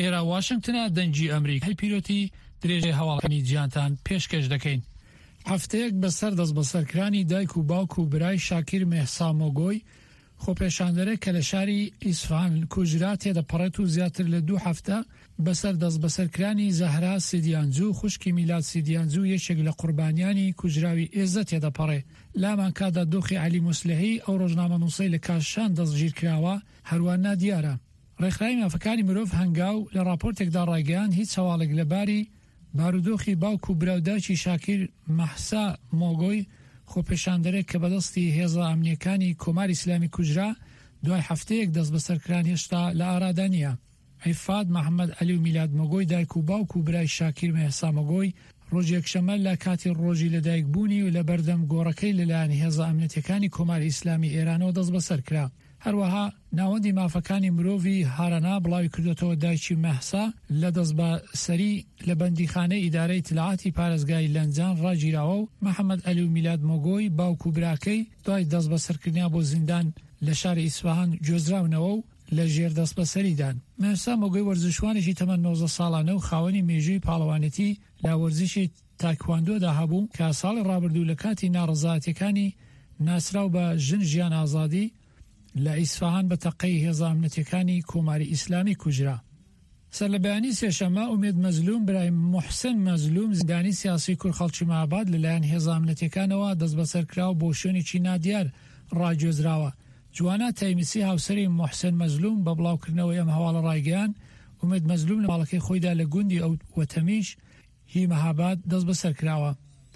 ئێرە واشنگتنە دەنگی ئەمریکای پیرۆتی درێژەی هەواڵەکانی جیانتان پێشکەش دەکەین. هەفتەیەک بەسەر دەست بەسەرکرانی دایک و باوک و برای شاکیر مێحسا مۆگۆی خۆپێشاندەرە کە لە شاری ئیسفان کوژرا تێدەپەڕێت و زیاتر لە 2 هەفتە بەسەر دەست بەسەرکرانی زەهرا سیدیانجوو خوشکی میلاد سیدیانجوو یەکێک لە قوربانیانی کوژراوی ئێزە تێدەپەڕێ. لامان کادا دۆخی عەلی موسلحی ئەو ڕۆژنامە نووسەی لە کاشان دەستگیر کراوە هەروان دیارە. ڕێکخراوی مافەکانی مرۆڤ هەنگاو لە راپۆرتێکدا ڕایگەیاند هیچ هەواڵێک لەباری بارودۆخی باوک و براوداچی شاکیر مەحسا مۆگۆی خۆپێشاندەرێک کە بەدەستی هێزە ئەمنیەکانی کۆماری ئیسلامی کوژرا دوای هەفتەیەک دەست بەسەرکران هێشتا لە ئارادا نییە. عیفاد محەممەد عەلی و میلاد مۆگۆی دایک و باوک و برای شاکیر مێحسا مۆگۆی ڕۆژی یەکشەممە لە کاتی ڕۆژی لەدایکبوونی و لە بەردەم گۆڕەکەی لەلایەن هێزە ئەمنیەتەکانی کۆماری ئیسلامی ئێرانەوە دەست بەسەر کرا. هەروەها ناوەندی مافەکانی مرۆڤی هارانا بڵاوی کردوێتەوە دایکی مەحسا لە دەست بەسەری لە بەندیخانەی ئیدارەی اطلاعاتی پارێزگای لەنجان ڕاگیراوە و محەممەد عەلی و میلاد مۆگۆی باوک و براکەی دوای دەست بەسەرکردنیان بۆ زیندان لە شاری ئیسفاهان جۆزراونەوە و لە ژێر دەست بەسەریدان. مەحسا مۆگۆی وەرزشوانێکی تەمەن 90 ساڵانە و خاوەنی مێژووی پاڵەوانێتی لە وەرزشی تایکواندۆدا هەبوو کە ساڵی ڕابردوو لە کاتی ناڕەزایەتیەکانی ناسراو بە ژن ژیان ئازادی لە ئیسفاهان بە تەقەی هێزە ئەمنیەتەکانی کۆماری ئیسلامی کوژرا. سەر لە بەیانی سێشەممە ئومێد مەزلوم برای محسن مەزلوم زیندانی سیاسی کورد خەڵکی مەعاباد لەلایەن هێزە ئەمنیەتەکانەوە دەست بەسەرکراو بۆ شوێنێکی نادیار ڕاگوێزراوە. جوانە تایمیسی هاوسەری محسن مەزلوم بە بڵاوکردنەوەی ئەم هەواڵە ڕایگەیان ئومێد مەزلوم لە ماڵەکەی خۆیدا لە گوندی ئەو وەتەمیش هی مەهاباد دەست بەسەرکراوە.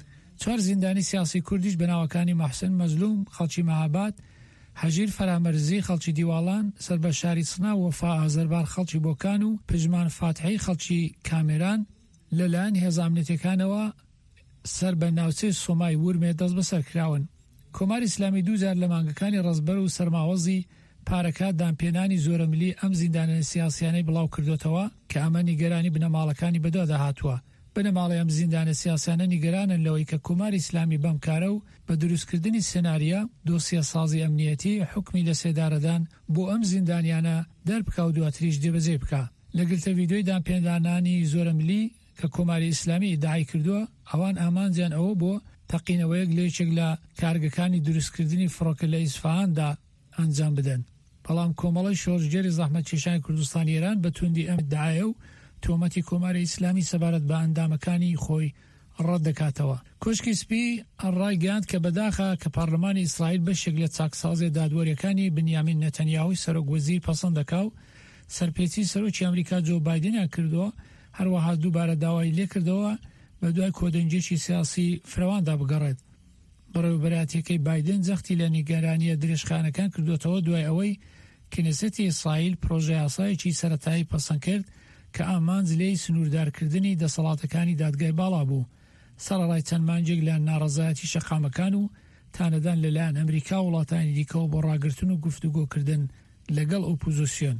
4 زیندانی سیاسی کوردیش بەناوەکانی محسن مەزلوم خەڵکی مەهاباد، هەژیر فەرامەرزی خەڵکی دیواڵان، سەربەشاری سنا وەفا ئازەربار خەڵکی بۆکان و پژمان فاتحی خەڵکی کامێران لەلایەن هێزە ئەمنیەتەکانەوە سەر بە ناوچەی سۆمای ورمێ دەست بەسەرکراون. کۆماری ئیسلامی 2 جار لە مانگەکانی ڕزبەر و سەرماوەزی پارەکە دامپێنانی زۆرە ملی ئەم زیندانە سیاسیانەی بڵاو کردوتەوە کە ئەمە نیگەرانی بنەماڵەکانی بەدەدا هاتووە. بنەماڵی ئەم زیندانە سیاسیانە نیگەرانن لەوەی کە کۆماری ئیسلامی بەمکارە و بە دروستکردنی سناریە دۆسیە سازی ئەمنیەتی حکمی لە سێدارەدان بۆ ئەم زیندانیانە دەربکە و دواتریش دێبەجێ بکە. لەگرتە ڤیدۆی دامپێدانانی زۆرە ملی کە کۆماری ئیسلامی ئیدعای کردووە ئەوان ئامانجیان ئەوە بۆ تەقینەوەیەک لە یەکێک لە کارگەکانی دروستکردنی فڕۆکە لە ئیسفاهاندا ئەنجام بدەن. بەڵام کۆمەڵی شۆڕژێری زەحمەتکێشانی کوردستانی ئێران بە توندی ئەم داعایە و تۆمەتی کۆماری ئیسلامی سەبارەت بە ئەندامەکانی خۆی ڕەت دەکاتەوە. کۆشکی سپی ڕایگەیاند کە بەداخە کە پارلەمانی ئیسرائیل بەشێک لە چاکسازی دادوەریەکانی بنیامین نەتەنیاهوی سەرۆکوەزیر پەسەند دەکا و سەرپێچی سەرۆکی ئەمریکا جۆ بایدنیان کردووە، هەروەها دووبارە داوای لێکردەوە بە دوای کۆدەنجێکی سیاسی فراواندا بگەڕێت. بەڕێوەبەراتیەکەی بایدن جەختی لە نیگەرانیە درێژخانەکان کردوێتەوە دوای ئەوەی کنێسەتی ئیسرائیل پرۆژە یاسایەکی سەرەتایی پەسەند کرد کە ئامانج لێی سنووردارکردنی دەسەڵاتەکانی دادگای باڵا بوو سەرەڕای چەند مانجێک لە ناڕەزایەتی شەقامەکان و تانەدان لەلایەن ئەمریکا وڵاتانی دیکەوە بۆ ڕاگرتن و گفتوگۆکردن لەگەڵ ئۆپۆزیسیۆن.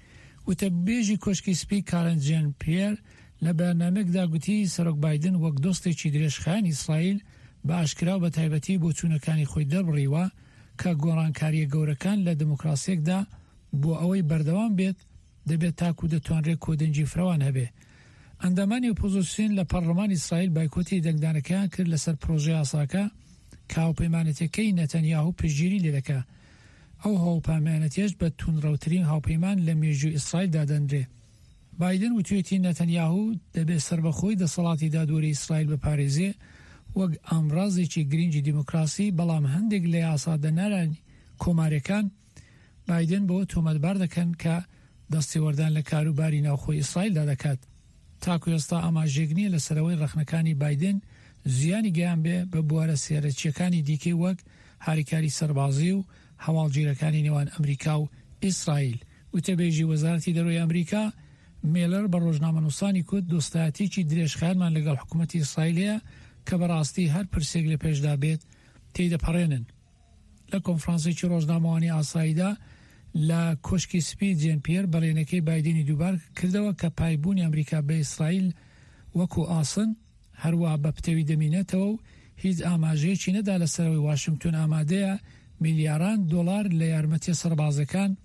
وتەبێژی کۆشکی سپی کارن جێن پێر لە بەرنامێکدا گوتی سەرۆک بایدن وەک دۆستێکی درێژخایەن ئیسرائیل بە ئاشکرا و بە تایبەتی بۆ چوونەکانی خۆی دەبڕیوە کە گۆڕانکاریە گەورەکان لە دموکراسیەکدا بۆ ئەوەی بەردەوام بێت دەبێت تاکو دەتوانرێت کۆدەنجی فراوان هەبێ. ئەندامانی ئۆپۆزیسیۆن لە پەرلەمانی ئیسرائیل بایکۆتی دەنگدانەکەیان کرد لەسەر پرۆژەی یاساکە کە هاوپەیمانەتەکەی نەتەنیاهو پشتگیری لێ دەکات. ئەو هاوپەیمانەتیش بە توندڕەوترین هاوپەیمان لە مێژووی ئیسرائیل دادەنرێ. بایدن وتوێتی نەتەنیاهو دەبێت سەربەخۆی دەسەڵاتی دادوەری ئیسرائیل بپارێزێ وەک ئامڕازێکی گرنگی دیموکراسی، بەڵام هەندێک لە یاسادەنەرانی کۆماریەکان بایدن بۆ تۆمەتبار دەکەن کە دەستێوەردان لە کاروباری ناوخۆی ئیسرائیلدا دەکات. تاکو ئێستا ئاماژێک نییە لەسەرەوەی ڕەخنەکانی بایدن زیانی گەیان بێ بە بوارە سێرەکیەکانی دیکەی وەک هاریکاری سەربازی و هەواڵگیرەکانی نێوان ئەمریکا و ئیسرائیل. وتەبێژی وەزارەتی دەرۆی ئەمریکا مێلەر بە ڕۆژنامەنووسانی کوت دۆستایەتێکی درێژخایەنمان لەگەڵ حکوومەتی ئیسرائیلەیە کە بەڕاستی هەر پرسێک لە پێشدا بێت تێدەپەڕێنن. لە کۆنفرانسێکی ڕۆژنامەوانی ئاساییدا لە کۆشکی سپی جێن پێر بەڵێنەکەی بایدنی دووبار کردەوە کە پایبوونی ئەمریکا بە ئیسرائیل وەکو ئاسن هەروە بە پتەوی دەمینێتەوە و هیچ ئاماژەیەکی نەدا لەسەرەوەی واشنگتن ئامادەیە میلیاران دۆلار لە یارمەتی سەربازەکان